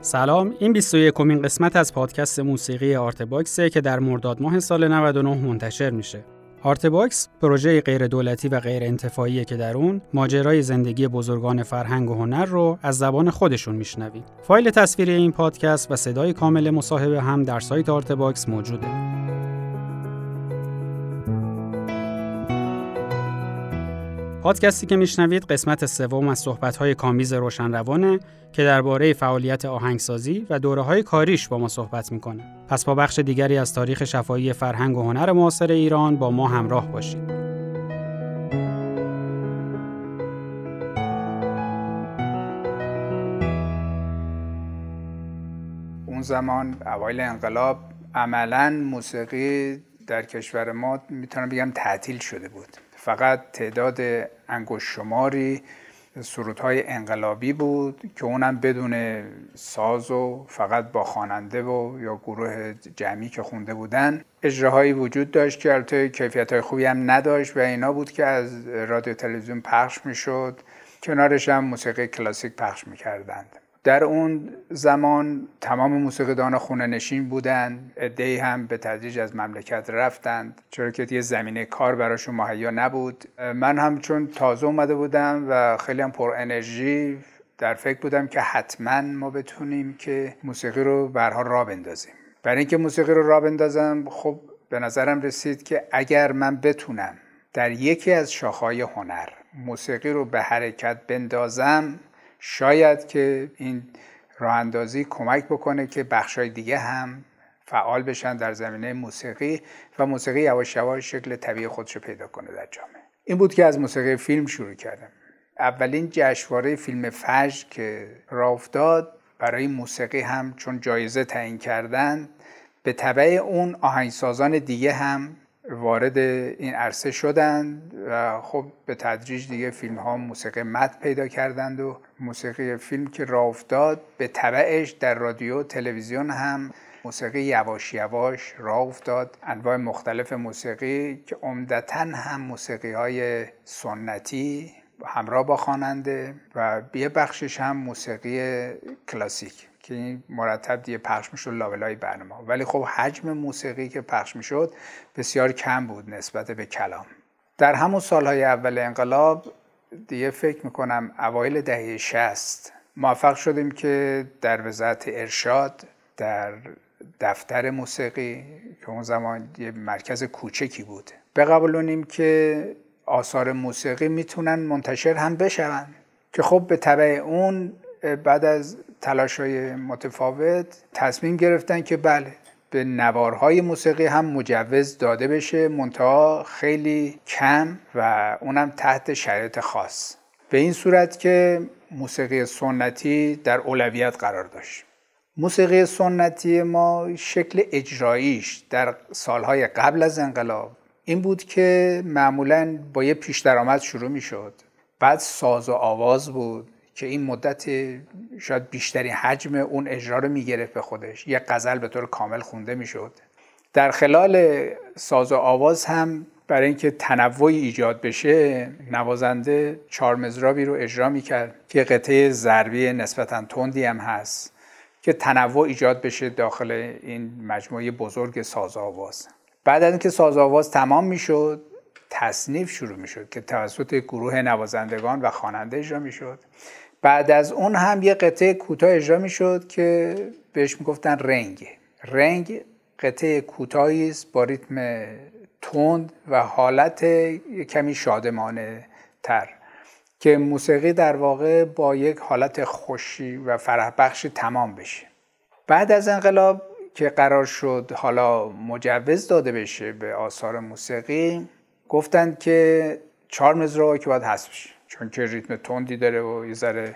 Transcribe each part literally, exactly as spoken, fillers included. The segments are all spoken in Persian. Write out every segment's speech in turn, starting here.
سلام، این بیست و یکمین قسمت از پادکست موسیقی آرتباکسه که در مرداد ماه سال نود و نه منتشر میشه. آرتباکس پروژه غیر دولتی و غیر انتفاعیه که در اون ماجرای زندگی بزرگان فرهنگ و هنر رو از زبان خودشون میشنویم. فایل تصویری این پادکست و صدای کامل مصاحبه هم در سایت آرتباکس موجوده. پادکستی که میشنوید قسمت سوم از صحبت‌های کامبیز روشنروانه که درباره فعالیت آهنگسازی و دوره‌های کاریش با ما صحبت می‌کنه. پس با بخش دیگری از تاریخ شفاهی فرهنگ و هنر معاصر ایران با ما همراه باشید. اون زمان اوایل انقلاب عملاً موسیقی در کشور ما میتونم بگم تعطیل شده بود. فقط تعداد انگشت شماری سرودهای انقلابی بود که اونم بدون ساز و فقط با خواننده و یا گروه جمعی که خونده بودن. اجراهایی وجود داشت که البته کیفیت‌های خوبی هم نداشت و اینا بود که از رادیو تلویزیون پخش میشد. کنارش هم موسیقی کلاسیک پخش میکردند. در اون زمان تمام موسیقیدان خونه نشین بودن، عده‌ای هم به تدریج از مملکت رفتند چرا که دیگه زمینه کار براشون مهیا نبود. من هم چون تازه اومده بودم و خیلی هم پر انرژی در فکر بودم که حتما ما بتونیم که موسیقی رو به هر حال راه بندازیم. برای اینکه موسیقی رو راه بندازم خب به نظرم رسید که اگر من بتونم در یکی از شاخه‌های هنر موسیقی رو به حرکت بندازم، شاید که این راه اندازی کمک بکنه که بخشای دیگه هم فعال بشن در زمینه موسیقی و موسیقی یواش یواش شکل طبیعی خودشو پیدا کنه در جامعه. این بود که از موسیقی فیلم شروع کردم. اولین جشنواره فیلم فجر که راه افتاد برای موسیقی هم چون جایزه تعیین کردن، به تبع اون آهنگسازان دیگه هم وارد این عرصه شدند و خب به تدریج دیگه فیلم ها موسیقی متن پیدا کردند و موسیقی فیلم که راه افتاد به تبعش در رادیو تلویزیون هم موسیقی یواش یواش راه افتاد. انواع مختلف موسیقی که عمدتاً هم موسیقی های سنتی همراه با خواننده و یه بخشش هم موسیقی کلاسیک که این مرتب دیگه پخش میشد لابلای برنامه. ولی خب حجم موسیقی که پخش میشد بسیار کم بود نسبت به کلام. در همون سالهای اول انقلاب دیگه فکر میکنم اوایل دهه شصت موفق شدیم که در وزارت ارشاد در دفتر موسیقی که اون زمان یه مرکز کوچکی بود بقبولونیم که آثار موسیقی میتونن منتشر هم بشون، که خب به تبع اون بعد از تلاش‌های متفاوت تصمیم گرفتن که بله به نوارهای موسیقی هم مجوز داده بشه، منتها خیلی کم و اونم تحت شرایط خاص، به این صورت که موسیقی سنتی در اولویت قرار داشت. موسیقی سنتی ما شکل اجراییش در سالهای قبل از انقلاب این بود که معمولاً با یه پیش درآمد شروع می شد، بعد ساز و آواز بود که این مدت شاید بیشترین حجم اون اجرا رو می گرفت به خودش. یه غزل به طور کامل خونده می شد. در خلال ساز و آواز هم برای اینکه تنوعی ایجاد بشه نوازنده چهار مضرابی رو اجرا می کرد که قطعه ضربی نسبتاً تندی هم هست که تنوع ایجاد بشه داخل این مجموعه بزرگ ساز و آواز. بعد از اینکه ساز و آواز تمام می شد تصنیف شروع می شد که توسط گروه نوازندگان و خواننده اجرا می شد. بعد از اون هم یه قطعه کوتاه اجرا می شد که بهش می گفتن رنگ. رنگ قطعه کوتاهی است با ریتم تند و حالت کمی شادمانه تر که موسیقی در واقع با یک حالت خوشی و فرح بخشی تمام بشه. بعد از انقلاب که قرار شد حالا مجوز داده بشه به آثار موسیقی، گفتند که چهار مضرب که باید حذف بشه چون که ریتم تندی داره و یه ذره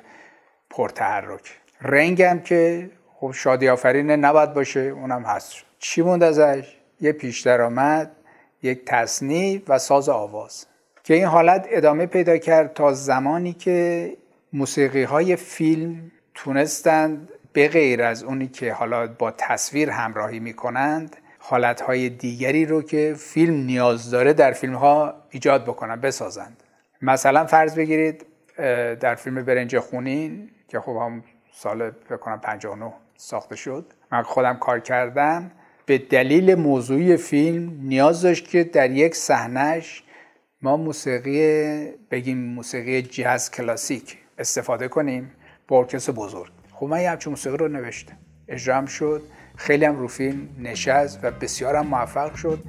پرتحرک. رنگ هم که خب شادی آفرینه نباید باشه، اونم حذف شد. چی موند ازش؟ یه پیش درآمد، یک تصنیف و ساز آواز که این حالت ادامه پیدا کرد تا زمانی که موسیقی های فیلم تونستند به غیر از اونی که حالا با تصویر همراهی میکنند حالتهای دیگری رو که فیلم نیاز داره در فیلم ها ایجاد بکنن، بسازند. مثلا فرض بگیرید در فیلم برنج خونین که خب هم سال فکر کنم پنجاه و نه ساخته شد. من خودم کار کردم. به دلیل موضوعی فیلم نیاز داشت که در یک صحنه‌اش ما موسیقی بگیم موسیقی جاز کلاسیک استفاده کنیم با ارکستر بزرگ. خب من یه همچین موسیقی رو نوشتم، اجرا هم شد، خیلی هم رو فیلم نشست و بسیار هم موفق شد.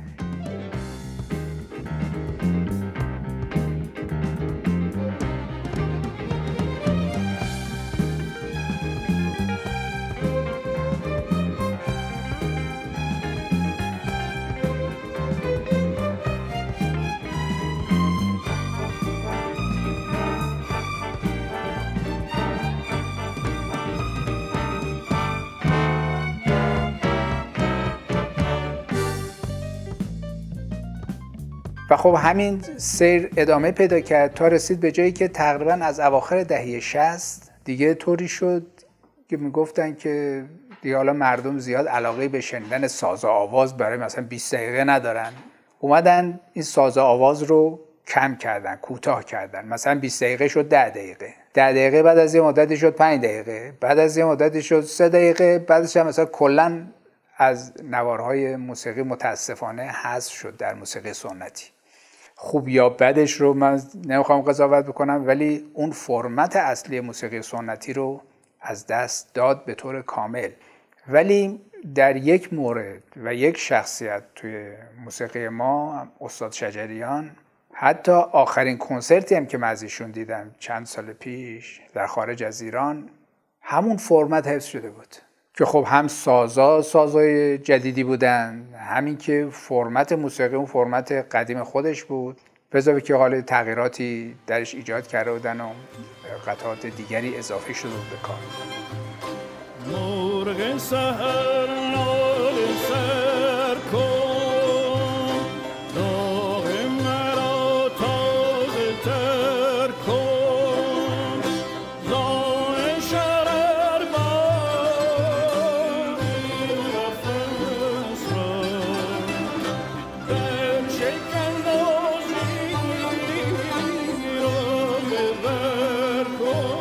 و خب همین سیر ادامه پیدا کرد تا رسید به جایی که تقریبا از اواخر دهه شصت دیگه طوری شد که میگفتن که دیگه حالا مردم زیاد علاقه به شنیدن ساز و آواز برای مثلا بیست دقیقه ندارن. اومدن این ساز و آواز رو کم کردن، کوتاه کردن. مثلا بیست دقیقه شد ده دقیقه. ده دقیقه بعد از یه مدتی شد پنج دقیقه. بعد از یه مدتی شد سه دقیقه. بعدش هم مثلا کلاً از نوارهای موسیقی متاسفانه حذف شد در موسیقی سنتی. خوب یا بدش رو من نمیخوام قضاوت بکنم، ولی اون فرمت اصلی موسیقی سنتی رو از دست داد به طور کامل. ولی در یک مورد و یک شخصیت توی موسیقی ما، استاد شجریان، حتی آخرین کنسرتی هم که من از ایشون دیدم چند سال پیش در خارج از ایران، همون فرمت حفظ شده بود که خب هم سازا سازای جدیدی بودن، همین که فرمت موسیقی اون فرمت قدیم خودش بود، به اضافه که حالا تغییراتی درش ایجاد کرده بودن و قطعات دیگری اضافه شده بود به کار. مرغ سحر ناله سر کن، داغ مرا تازه تر کن، زان شرر باری نفس را در شکندازی را ببر کن.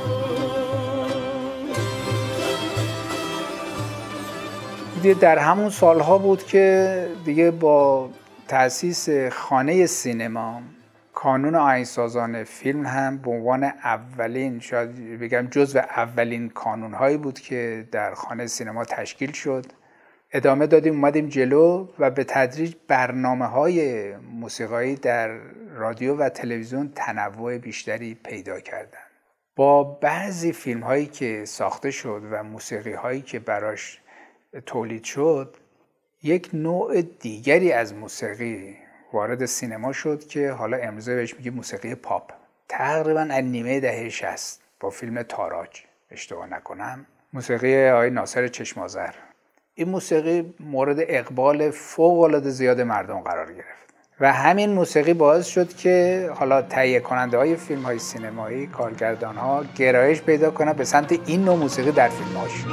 در همون سالها بود که دیگه با تأسیس خانه سینما کانون آهنگسازان فیلم هم به عنوان اولین، شاید بگم جزو اولین کانونهایی بود که در خانه سینما تشکیل شد. ادامه دادیم، اومدیم جلو و به تدریج برنامه‌های موسیقایی در رادیو و تلویزیون تنوع بیشتری پیدا کردن. با بعضی فیلم‌هایی که ساخته شد و موسیقی‌هایی که براش تولید شد، یک نوع دیگری از موسیقی وارد سینما شد که حالا امروزه بهش میگه موسیقی پاپ. تقریبا از نیمه دهه شصت با فیلم تاراج اشتباه نکنم، موسیقی آقای ناصر چشم‌آذر، این موسیقی مورد اقبال فوق‌العاده زیاد مردم قرار گرفت و همین موسیقی باعث شد که حالا تهیه کننده های فیلم های سینمایی، کارگردان ها گرایش پیدا کنن به سمت این نوع موسیقی در فیلم هاشون.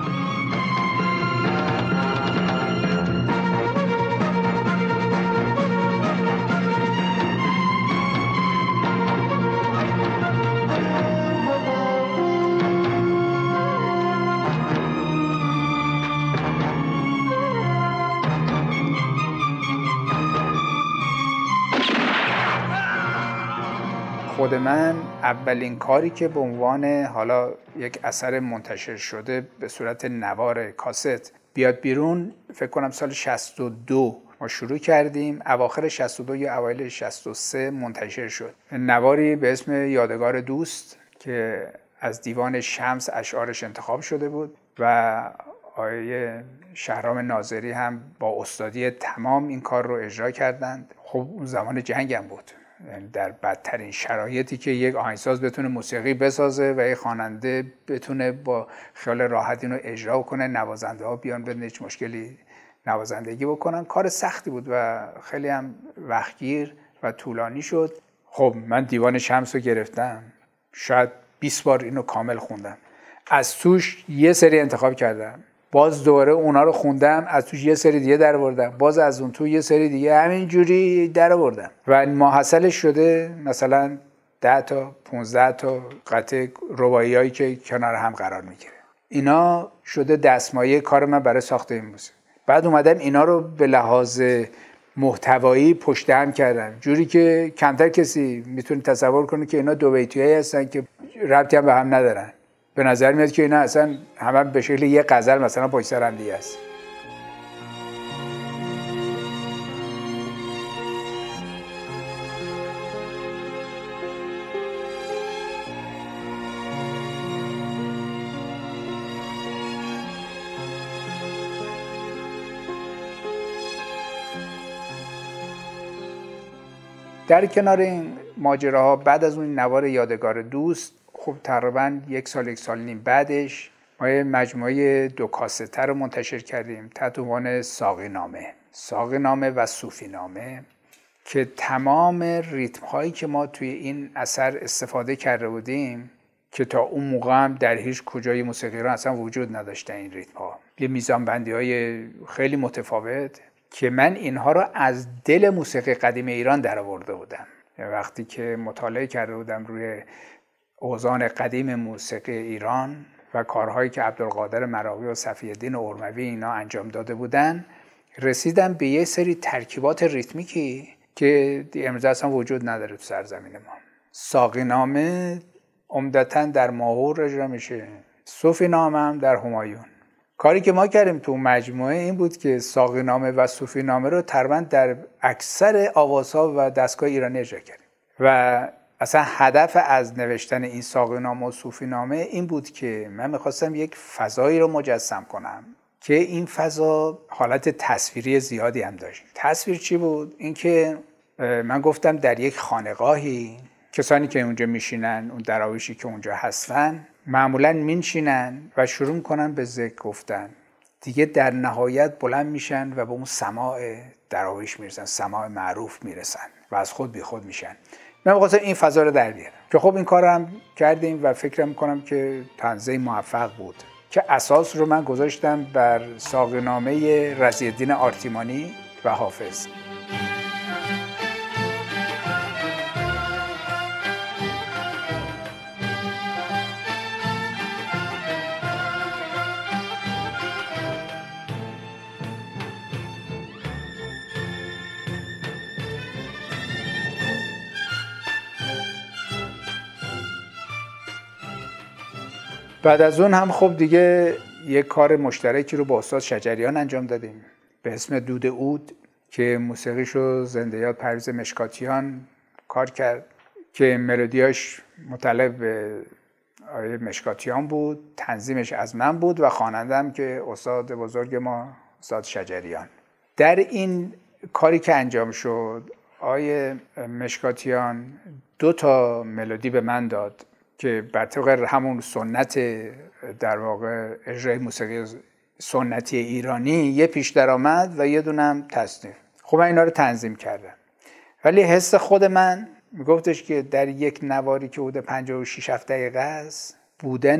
خود من اولین کاری که به عنوان حالا یک اثر منتشر شده به صورت نوار کاست بیاد بیرون، فکر کنم سال شصت و دو ما شروع کردیم، اواخر شصت و دو یا اوایل شصت و سه منتشر شد. نواری به اسم یادگار دوست که از دیوان شمس اشعارش انتخاب شده بود و آقای شهرام ناظری هم با استادی تمام این کار رو اجرا کردند. خب اون زمان جنگ هم بود، در بدترین شرایطی که یک آهنگساز بتونه موسیقی بسازه و یک خواننده بتونه با خیال راحت اینو اجرا کنه، نوازنده ها بیان بدون هیچ مشکلی نوازندگی بکنن، کار سختی بود و خیلی هم وقتگیر و طولانی شد. خب من دیوان شمس رو گرفتم، شاید بیست بار اینو کامل خوندم، از توش یه سری انتخاب کردم، باز دوباره اونا رو خوندم، از توش یه سری دیگه در آوردم، باز از اون تو یه سری دیگه، همینجوری در آوردم و ماحصلش شده مثلا ده تا پانزده تا قطعه رباعیایی که کنار هم قرار میگیره. اینا شده دستمایه کار من برای ساخت این موسیقی. بعد اومدم اینا رو به لحاظ محتوایی پشت هم کردم جوری که کمتر کسی میتونه تصور کنه که اینا دو بیتیایی هستن که ربطی هم به هم ندارن. به نظر میاد که اینا اصلا همه به شکل یه غزل مثلا پشت سر هم دیگه است. در کنار این ماجراها بعد از اون نوار یادگار دوست، خب تقریبا یک سال یک سال نیم بعدش ما یه مجموعه دو کاسته رو منتشر کردیم تحت عنوان ساقی نامه ساقی نامه و صوفی نامه که تمام ریتم هایی که ما توی این اثر استفاده کرده بودیم که تا اون موقع هم در هیچ کجای موسیقی ایران اصلا وجود نداشته این ریتم ها، یه میزان بندی های خیلی متفاوت که من اینها رو از دل موسیقی قدیم ایران در آورده بودم. وقتی که مطالعه کرده بودم روی اوزان قدیم موسیقی ایران و کارهایی که عبدالقادر مراغی و صفی الدین ارموی اینا انجام داده بودن، رسیدم به یه سری ترکیبات ریتمیکی که امروز اصلا وجود نداره تو سرزمین ما. ساقی نامه عمدتاً در ماهور اجرا میشه، صوفی نامه هم در همایون. کاری که ما کردیم تو مجموعه این بود که ساقی نامه و صوفی نامه رو تقریباً در اکثر آوازها و دستگاه ایرانی اجرا کردیم و اصلا هدف از نوشتن این ساقی نامه و صوفی نامه این بود که من میخواستم یک فضایی رو مجسم کنم که این فضا حالت تصویری زیادی هم داشت. تصویر چی بود؟ این که من گفتم در یک خانقاهی کسانی که اونجا میشینن، اون دراویشی که اونجا هستن، معمولاً میشینن و شروع کنن به ذکر گفتن. دیگه در نهایت بلند میشن و به اون سماع دراویش میرسن، سماع معروف میرسن و از خود بی خود میشن. من می‌خواستم این فضا رو در بیارم که خب این کار رو هم کردیم و فکر می‌کنم که تنظیم موفق بود که اساس رو من گذاشتم بر ساقی نامه رضی الدین آرتیمانی و حافظ. بعد از اون هم خب دیگه یک کار مشترکی رو با استاد شجریان انجام دادیم به اسم دود عود که موسیقیشو زنده یاد پرویز مشکاتیان کار کرد که ملودیاش متعلق به آقای مشکاتیان بود، تنظیمش از من بود و خواننده‌ام که استاد بزرگ ما استاد شجریان. در این کاری که انجام شد آقای مشکاتیان دو تا ملودی به من داد که بر طبق همون سنت در واقع اجرای موسیقی سنتی ایرانی یه پیش درآمد و یه دونم تصنیف. خب من اینا رو تنظیم کردم ولی حس خود من میگفتش که در یک نواری که حدود پنجاه و شش دقیقه است بودن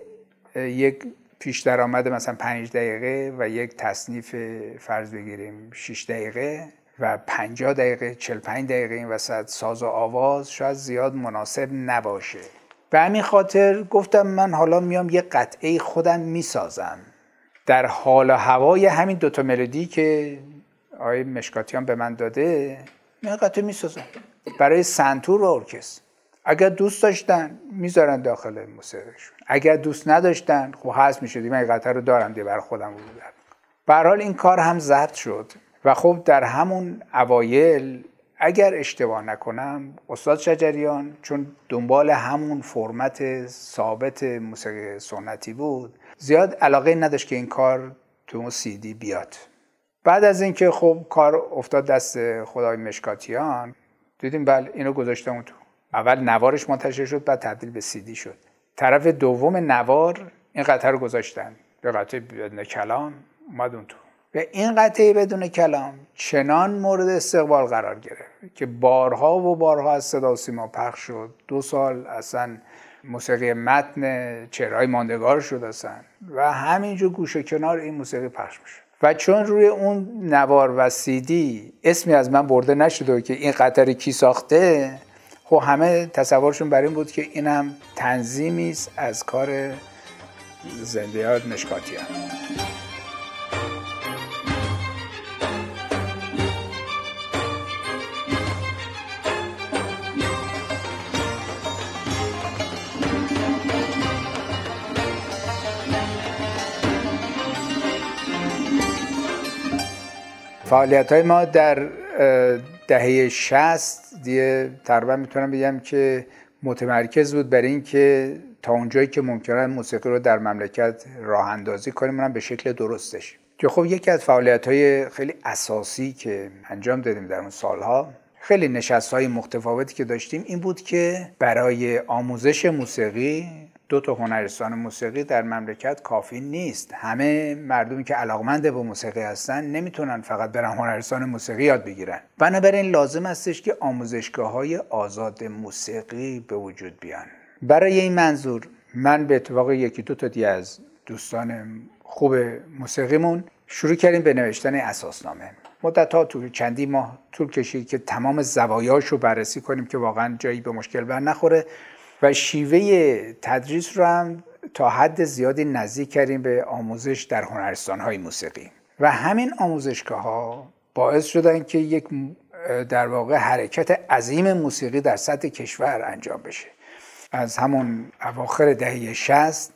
یک پیش درآمد مثلا پنج دقیقه و یک تصنیف فرض بگیریم شش دقیقه و پنجاه دقیقه چهل و پنج دقیقه این وسط ساز و آواز شاید زیاد مناسب نباشه. به همین خاطر گفتم من حالا میام یه قطعه خودم میسازم در حال و هوای همین دوتا ملودی که آقای مشکاتیان به من داده. من قطعه میسازم برای سنتور و ارکستر. اگر دوست داشتن میذارن داخل موسیقیشون، اگر دوست نداشتن خب حذف میشه. من این قطعه رو دارم دیگه برای خودم بودم. به هر حال این کار هم ضبط شد و خب در همون اوایل اگر اشتباه نکنم استاد شجریان چون دنبال همون فرمت ثابت موسیقی سنتی بود زیاد علاقه نداشت که این کار تو اون سی دی بیاد. بعد از اینکه خب کار افتاد دست خدای مشکاتیان دیدیم بله اینو گذاشتم تو. اول نوارش منتشر شد بعد تبدیل به سی دی شد. طرف دوم نوار این قطعه رو گذاشتن به قطعه بدون کلام اومد اون تو و این قطعه بدون کلام چنان مورد استقبال قرار گرفت که بارها و بارها از صدا و سیما پخش شد. دو سال اصلا موسیقی متن چهرهای ماندگار شد اصلا و همینجور گوشه کنار این موسیقی پخش میشه و چون روی اون نوار و سی دی اسمی از من برده نشده که این قطعه کی ساخته، خب همه تصورشون بر این بود که اینم تنظیمی است از کار زندیات مشکاتیان. فعالیت‌های ما در دهه شصت دیگه تقریبا میتونم بگم که متمرکز بود بر این که تا اونجایی که ممکنه موسیقی رو در مملکت راه اندازی کنیم اونم به شکل درستش. که خب یکی از فعالیت‌های خیلی اساسی که انجام دادیم در اون سالها، خیلی نشست‌های متفاوتی که داشتیم، این بود که برای آموزش موسیقی دو تا هنرستان موسیقی در مملکت کافی نیست. همه مردمی که علاقمند به موسیقی هستن نمیتونن فقط برن هنرستان موسیقی یاد بگیرن. بنابراین لازم استش که آموزشگاه‌های آزاد موسیقی به وجود بیان. برای این منظور من به اتفاق یکی دو تا دیگه از دوستان خوب موسیقیمون شروع کردیم به نوشتن اساسنامه. مدت‌ها تو چندی ماه طول کشید که تمام زوایاش رو بررسی کنیم که واقعا جایی به مشکل بر نخوره و شیوه تدریس رو هم تا حد زیادی نزدیک کردیم به آموزش در هنرستان‌های موسیقی و همین آموزشگاه‌ها باعث شدن که یک در واقع حرکت عظیم موسیقی در سطح کشور انجام بشه. از همون اواخر دهه شصت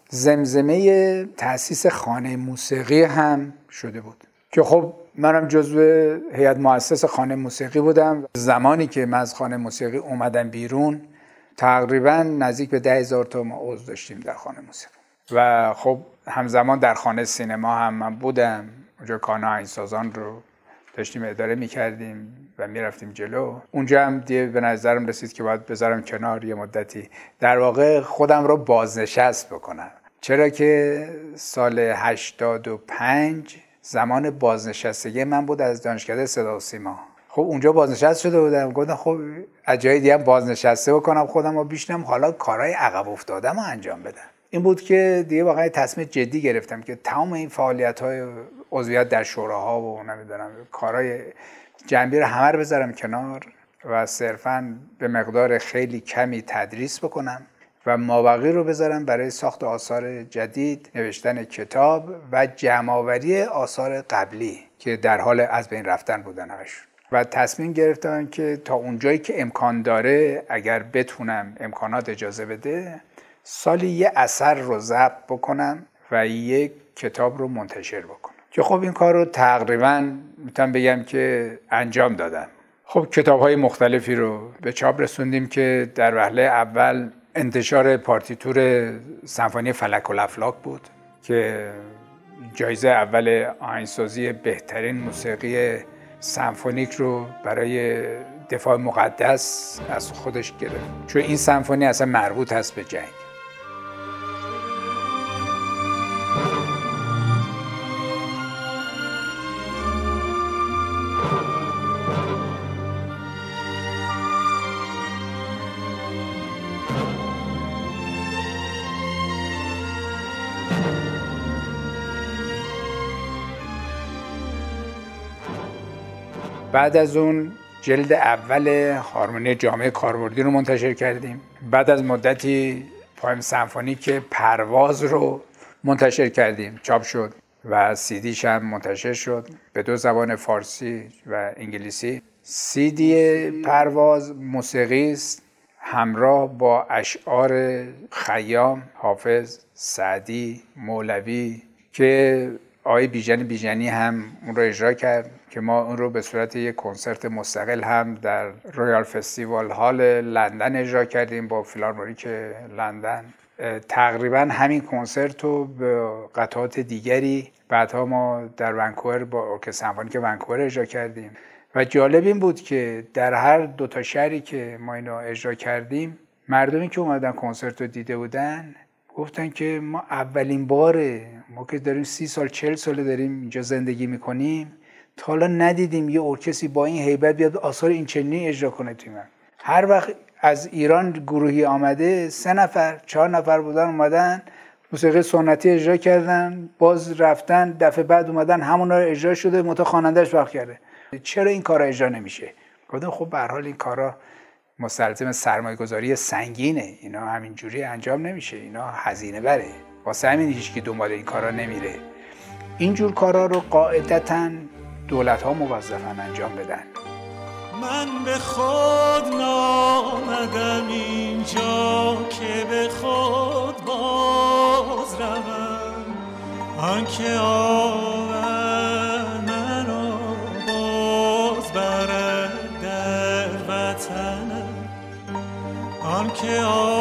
زمزمه تأسیس خانه موسیقی هم شده بود که خب منم جزو هیئت مؤسس خانه موسیقی بودم. زمانی که من از خانه موسیقی اومدم بیرون تقریبا نزدیک به ده هزار تا ما عضو داشتیم در خانه موسیقی و خب همزمان در خانه سینما هم من بودم. اونجا کانال آهنگسازان رو داشتیم اداره میکردیم و میرفتیم جلو. اونجا هم دیگه به نظرم رسید که باید بذارم کنار یه مدتی، در واقع خودم رو بازنشست بکنم، چرا که سال هشتاد و پنج زمان بازنشستگی من بود از دانشکده صدا و سیما. خب اونجا بازنشست شده بودم، گفتم خب از جای دیگه هم بازنشسته بکنم خودم رو بیشنم، حالا کارهای عقب افتادم رو انجام بدم. این بود که دیگه واقعا تصمیم جدی گرفتم که تمام این فعالیت‌های عضویت در شوراها و نمیدونم کارهای جنبی رو همه رو بذارم کنار و صرفاً به مقدار خیلی کمی تدریس بکنم و مابقی رو بذارم برای ساخت آثار جدید، نوشتن کتاب و جمع‌آوری آثار قبلی که در حال از بین رفتن بودن همشون. و تصمیم گرفتم که تا اونجایی که امکان داره، اگر بتونم امکانات اجازه بده، سالی یه اثر رو ضبط بکنم و یک کتاب رو منتشر بکنم که خب این کار رو تقریباً میتونم بگم که انجام دادم. خب کتاب‌های مختلفی رو به چاپ رسوندیم که در وهله اول انتشار پارتیتور سمفونی فلک الافلاک بود که جایزه اول آهنگسازی بهترین موسیقی سمفونیک رو برای دفاع مقدس از خودش گرفت، چون این سمفونی اصلا مربوط هست به جنگ. بعد از اون جلد اول هارمونی جامعه کاربردی رو منتشر کردیم. بعد از مدتی پایم سمفونیک پرواز رو منتشر کردیم، چاپ شد و سیدیش هم منتشر شد به دو زبان، فارسی و انگلیسی. سیدی پرواز موسیقی است همراه با اشعار خیام، حافظ، سعدی، مولوی که آقای بیژن بیژنی هم اون رو اجرا کرد که ما اون رو به صورت یک کنسرت مستقل هم در رویال فستیوال هال لندن اجرا کردیم با فیلارمونیک لندن. تقریبا همین کنسرت رو به قطعات دیگری بعدها ما در ونکوور با ارکستر سمفونیک ونکوور اجرا کردیم و جالب این بود که در هر دو تا شهری که ما اینو اجرا کردیم، مردمی که اومدن کنسرت رو دیده بودن گفتن که ما اولین باره ما که داریم سی سال چهل ساله داریم اینجا زندگی میکنیم تا حالا ندیدیم یه ارکستری با این هیبت بیاد آثار این چنینی اجرا کنه. توی من هر وقت از ایران گروهی آمده سه نفر چهار نفر بودن، اومدن موسیقی سنتی اجرا کردن، باز رفتن، دفعه بعد اومدن همونا رو اجرا شده، متا خواننده‌اش وقت کرده. چرا این کارا اجرا نمیشه؟ گفتم خب به هر حال این کارا مستلزم سرمایه‌گذاری سنگینه، اینا همینجوری انجام نمیشه، اینا هزینه بره. واسه همین هیچکی دنبال این کارا نمیره. اینجور کارا رو قاعدتاً دولت‌ها موظفن انجام بدن. من به خود نامدم اینجا که به خود باز روم، آنکه آورد منو باز برد در وطنم، آنکه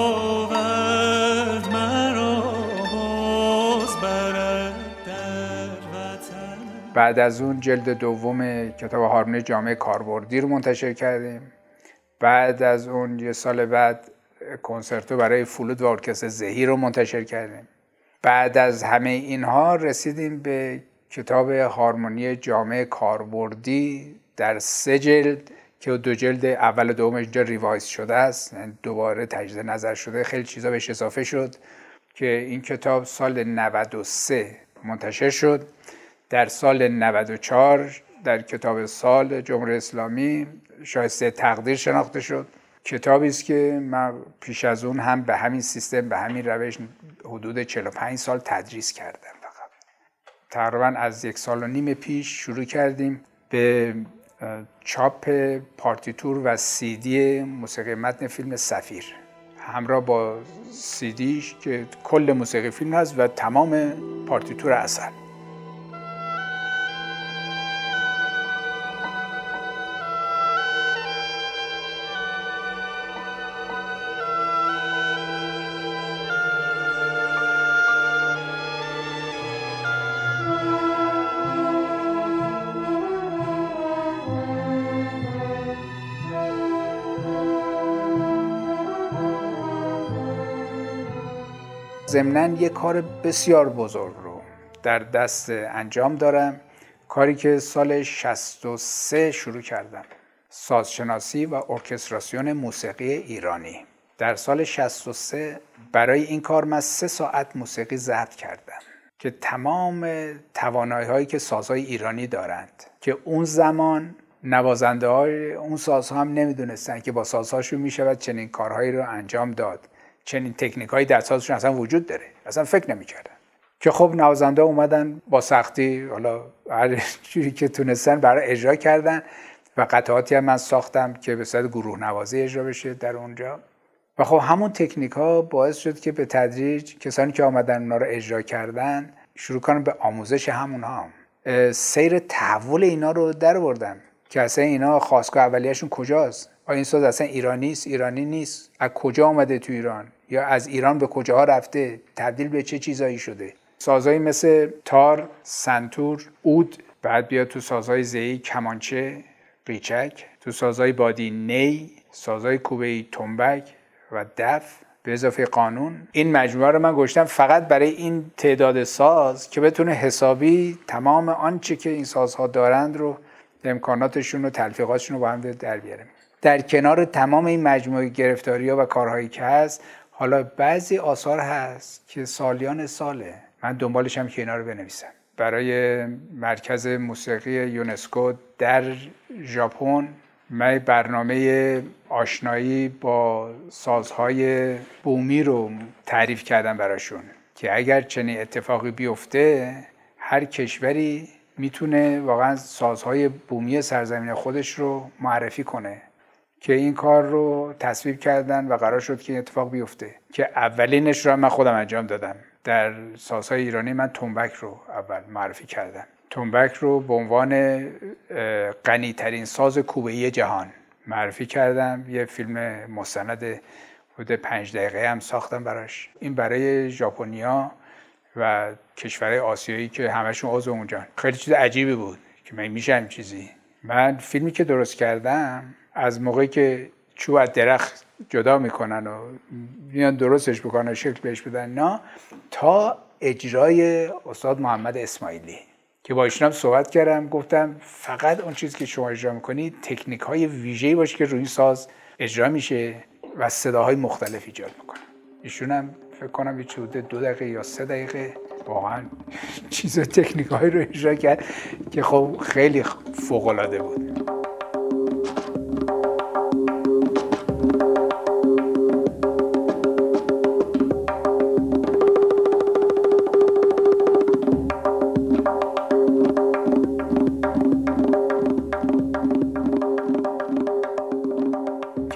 آورد منو باز برد در وطنم. بعد از اون جلد دوم کتاب هارمونی جامعه کاربردی رو منتشر کردیم. بعد از اون یه سال بعد کنسرتو برای فلوت و ارکستر زهی رو منتشر کردیم. بعد از همه اینها رسیدیم به کتاب هارمونی جامعه کاربردی در سه جلد که دو جلد اول و دومش اینجا ریوایز شده است، دوباره تجدید نظر شده، خیلی چیزا بهش اضافه شد که این کتاب سال نود و سه منتشر شد. در سال نود و چهار در کتاب سال جمهوری اسلامی شایسته تقدیر شناخته شد. کتابی است که من پیش از اون هم به همین سیستم، به همین روش حدود چهل و پنج سال تدریس کردم. فقط تقریبا از یک سال و نیم پیش شروع کردیم به چاپ پارتیتور و سیدی موسیقی متن فیلم سفیر، همراه با سیدیش که کل موسیقی فیلم هست و تمام پارتیتور اثر. ضمناً یک کار بسیار بزرگ رو در دست انجام دارم، کاری که سال شصت و سه شروع کردم، سازشناسی و ارکستراسیون موسیقی ایرانی. در سال شصت و سه برای این کار من سه ساعت موسیقی ضبط کردم که تمام توانایی هایی که سازهای ایرانی دارند که اون زمان نوازنده های اون سازها هم نمیدونستن که با سازهاشون میشود چنین کارهایی رو انجام داد، چنین تکنیک هایی در سازشون اصلا وجود داره، اصلا فکر نمی‌کردن. که خب نوازنده اومدن با سختی، حالا هر جوری که تونستن برای اجرا کردن و قطعاتی هم من ساختم که به صورت گروه نوازی اجرا بشه در اونجا. و خب همون تکنیک ها باعث شد که به تدریج کسانی که آمدن اونا رو اجرا کردن شروع کنن به آموزش همونها. سیر تحول اینا رو در بردم که اصلا اینا خاستگاه اولیه‌شون کجاست؟ آیا این ساز اصلا ایرانی است، ایرانی نیست؟ از کجا آمده تو ایران؟ یا از ایران به کجاها رفته؟ تبدیل به چه چیزایی شده؟ سازهایی مثل تار، سنتور، عود، بعد بیاد تو سازهای زهی، کمانچه، قیچک، تو سازهای بادی نی، سازهای کوبه‌ای تنبک و دف به اضافه قانون. این مجموعه رو من گذاشتم فقط برای این تعداد ساز که بتونه حسابی تمام آنچه که این سازها دارند رو، امکاناتشون و تلفیقاتشون رو با هم در بیاریم. در کنار تمام این مجموعه گرفتاری‌ها و کارهایی که هست، حالا بعضی آثار هست که سالیان ساله من دنبالش هم که اینا رو بنویسم. برای مرکز موسیقی یونسکو در ژاپن من برنامه آشنایی با سازهای بومی رو تعریف کردم براشون که اگر چنین اتفاقی بیفته هر کشوری میتونه واقعا سازهای بومی سرزمین خودش رو معرفی کنه، که این کار رو تصویب کردن و قرار شد که این اتفاق بیفته که اولینش رو من خودم انجام دادم. در سازهای ایرانی من تنبک رو اول معرفی کردم. تنبک رو به عنوان غنی‌ترین ساز کوبه‌ای جهان معرفی کردم. یه فیلم مستند حدود پنج دقیقه هم ساختم براش. این برای ژاپنیا و کشورهای آسیایی که همشون عضو اونجا خیلی چیز عجیبی بود که من میشه این چیزی. من فیلمی که درست کردم از موقعی که چوب از درخت جدا میکنن و میان درستش بکنن و شکل بهش بدن، نه تا اجرای استاد محمد اسماعیلی که با ایشون هم صحبت کردم، گفتم فقط اون چیزی که شما اجرا میکنی تکنیک های ویژه‌ای باشه که روی این ساز اجرا میشه و صداهای مختلف ایجاد میکنه. ایشون هم فکر کنم یه حدود دو دقیقه یا سه دقیقه واقعا چیز تکنیک های رو اجرا کرد که خب خیلی فوق العاده بود.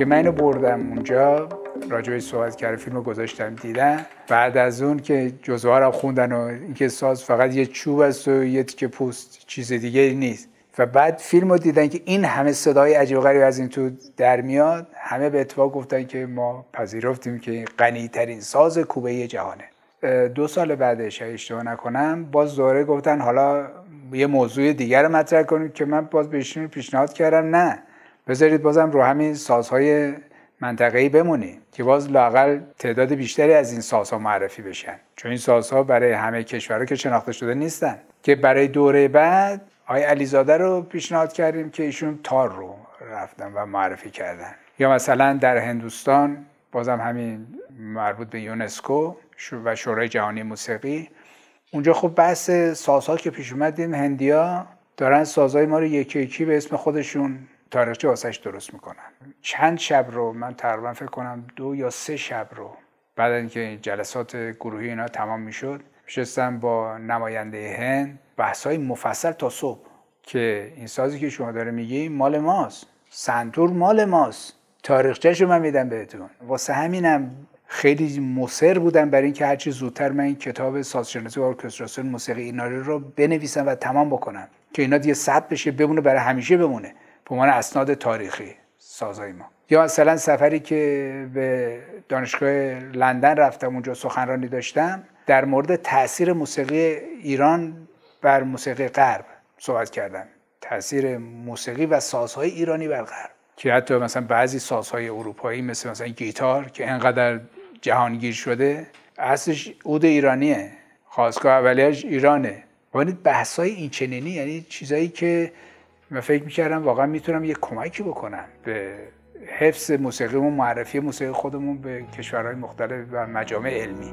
که من اینو بردم اونجا راجعش صحبت کردم، فیلمو گذاشتم دیدن. بعد از اون که جزوه رو خوندن و اینکه ساز فقط یه چوب است و یه تیکه پوست، چیز دیگه نیست. و بعد فیلمو دیدن که این همه صدای عجیب غریب از این تو در میاد، همه به اتفاق گفتن که ما پذیرفتیم که غنی ترین ساز کوبه‌ای جهانه. دو سال بعدش اشتباه نکنم باز دوره گفتن حالا یه موضوع دیگر رو مطرح کنیم که من باز بهشون پیشنهاد کردم نه، بذارید بازم رو همین سازهای منطقه‌ای بمونیم که باز لااقل تعداد بیشتری از این سازها معرفی بشن، چون این سازها برای همه کشورها که شناخته شده نیستن. که برای دوره بعد آقای علیزاده رو پیشنهاد کردیم که ایشون تار رو رفتن و معرفی کردن. یا مثلا در هندوستان بازم همین مربوط به یونسکو و شورای جهانی موسیقی، اونجا خب بحث سازها که پیش اومد، این هندیا دارن سازهای ما رو یکی یکی به اسم خودشون تاریخچه واسش درست میکنن. چند شب رو من تقریبا فکر کنم دو یا سه شب رو بعد اینکه جلسات گروهی اینا تمام میشد نشستم با نماینده هند بحث‌های مفصل تا صبح که این سازی که شما داره میگی مال ماست، سنتور مال ماست، تاریخچه‌شو من میدم بهتون. واسه همینم خیلی مصر بودم برای اینکه هرچی زودتر من این کتاب سازشناسی و ارکستراسیون موسیقی ایناری رو بنویسم و تمام بکنم که اینا دیگه ثبت بشه، بمونه برای همیشه، بمونه به عنوان اسناد تاریخی سازهای ما. یا مثلا سفری که به دانشگاه لندن رفتم، اونجا سخنرانی داشتم در مورد تأثیر موسیقی ایران بر موسیقی غرب صحبت کردم، تأثیر موسیقی و سازهای ایرانی بر غرب، که حتی مثلا بعضی سازهای اروپایی مثل مثلا گیتار که انقدر جهانگیر شده اصلش عود ایرانیه، خاستگاه اولیه‌اش ایرانه. ببینید بحث‌های این چنینی، یعنی چیزایی که من فکر می‌کردم واقعا میتونم یه کمکی بکنم به حفظ موسیقیمون، معرفی موسیقی خودمون به کشورهای مختلف و مجامع علمی.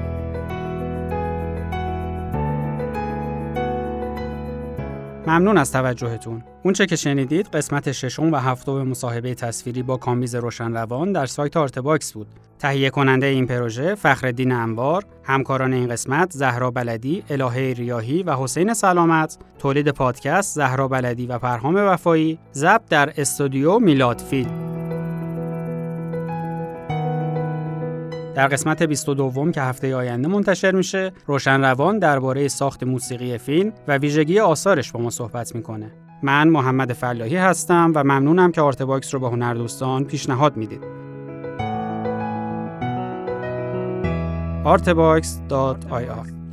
ممنون از توجهتون. اونچه که شنیدید قسمت ششم و هفتم مصاحبه تصویری با کامبیز روشنروان در سایت آرتباکس بود. تهیه کننده این پروژه فخرالدین انبار، همکاران این قسمت زهرا بلدی، الهه ریاحی و حسین سلامت، تولید پادکست زهرا بلدی و پرهام وفایی، ضبط در استودیو میلاد فیلم. در قسمت بیست و دو که هفته آینده منتشر میشه، روشنروان درباره ساخت موسیقی فیلم و ویژگی آثارش با ما صحبت میکنه. من محمد فلاحی هستم و ممنونم که آرتباکس رو به هنردوستان پیشنهاد میدید. آرتباکس دات آی آر